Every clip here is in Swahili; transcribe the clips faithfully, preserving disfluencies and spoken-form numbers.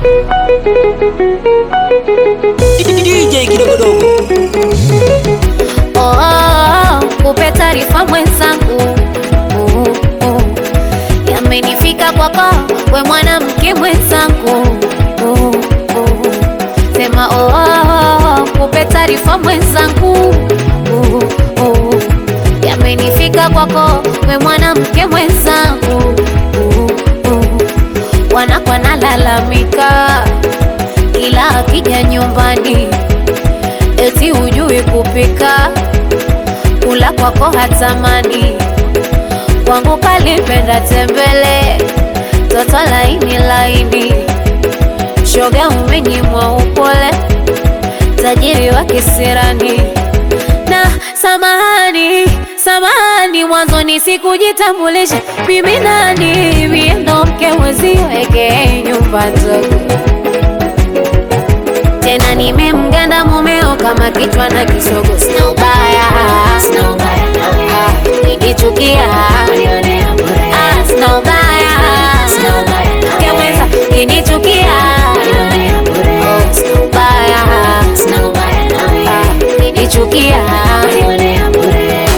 D J kidogodogo. Oh, oh, kupe taarifa mwenzangu, oh, oh. Yamenifika kwako we mwanamke mwenzangu, oh, oh. Sema oh, oh, kupe taarifa mwenzangu, oh, oh. Yamenifika kwako we mwanamke mwenzangu, oh, oh. Wanakwa nalalamika kila akija nyumbani, eti hujui kupika, kula kwako hatamani. Kwangu kalipenda tembele, toto laini laini, shoga umenyimwa upole, tajiri wa kisirani. Na samahani, samahani, mwanzoni sikujitambulisha mimi nani, mimi ndo mke mwezio eke nyumba ndogo. Tena nimemganda mumeo kama kichwa na kisogo. Sina ubaya, sina ubaya nawe, nikichukia unionea bure. Ah, sina ubaya, sina ubaya keweza kinichukia unionea bure. Oh, sina ubaya, sina ubaya nawe, nikichukia unionea bure.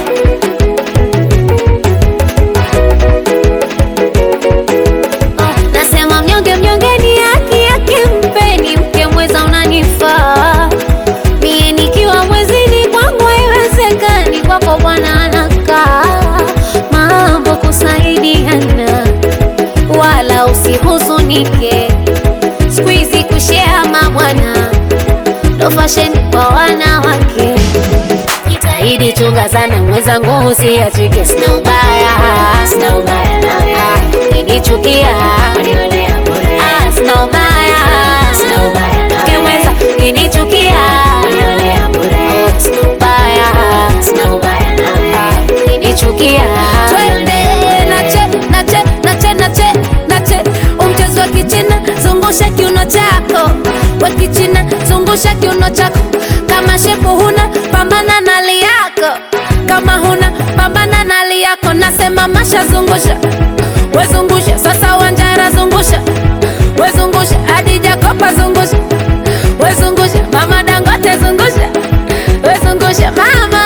Oh, nasema mnyonge mnyonge ni haki yake, mpeni mke mweza unanifaa. Mie nikiwa mwezini kwangu haiwezekani, kwako bwana anakaa. Mambo kusaidiana, wala usihuzunike. Squeezy kushare mabwana, ndo fashion kwa wanawake. Jitahidi chunga sana mwenzangu usiachike. Sina ubaya, sina ubaya nawe, kinichukia unionea bure. Ah, sina ubaya, sina ubaya nawe, keweza kinichukia unionea bure. Oh, sina ubaya, sina ubaya nawe, kinichukia. Twende nache nache nache nache nache, umchezo wa kichina, zungusha kiuno chako. Wa kichina, zungusha kiuno chako. Kama shepu huna, pambana na hali yako. Kama huna, pambana na hali yako. Nasema masha zungusha, we zungusha. Sasa Wanjara zungusha, we zungusha. Adija Kopa zungusha, we zungusha. Mama Dangote zungusha, we zungusha mama.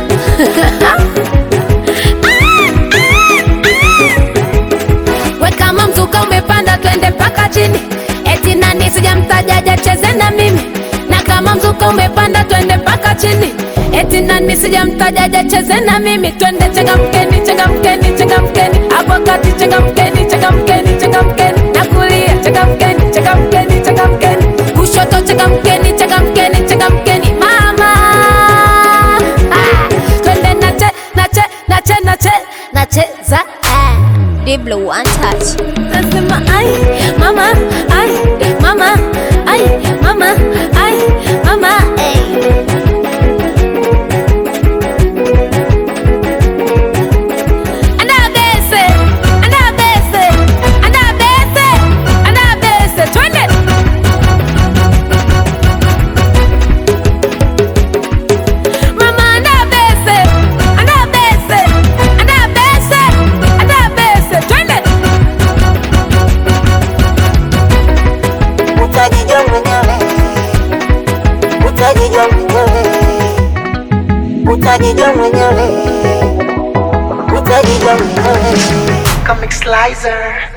We kama mzuka umepanda twende paka chini, eti nani sijamtajaja cheze na mimi. Na kama mzuka umepanda twende paka chini, eti nani sijamtajaja cheze na mimi. Twende changamkeni, changamkeni, changamkeni, hapo kati changamkeni, changamkeni, changamkeni, na kulia changamkeni, changamkeni, changamkeni, kushoto changamkeni, changamkeni, changamkeni mama. Ah, twende nache, nache, nache, nache, nacheza ah. Diblo one touch. Nasema ai mama, ai mama, ai mama, ai mama, ay. Anabese, anabese, anabese, anabese, twende. Mama anabese, anabese, anabese, anabese, twende. Utajijua mwenyewe, utajijua mwenyewe, utajijua mwenyewe, utajijua mwenyewe. Comic Slicer.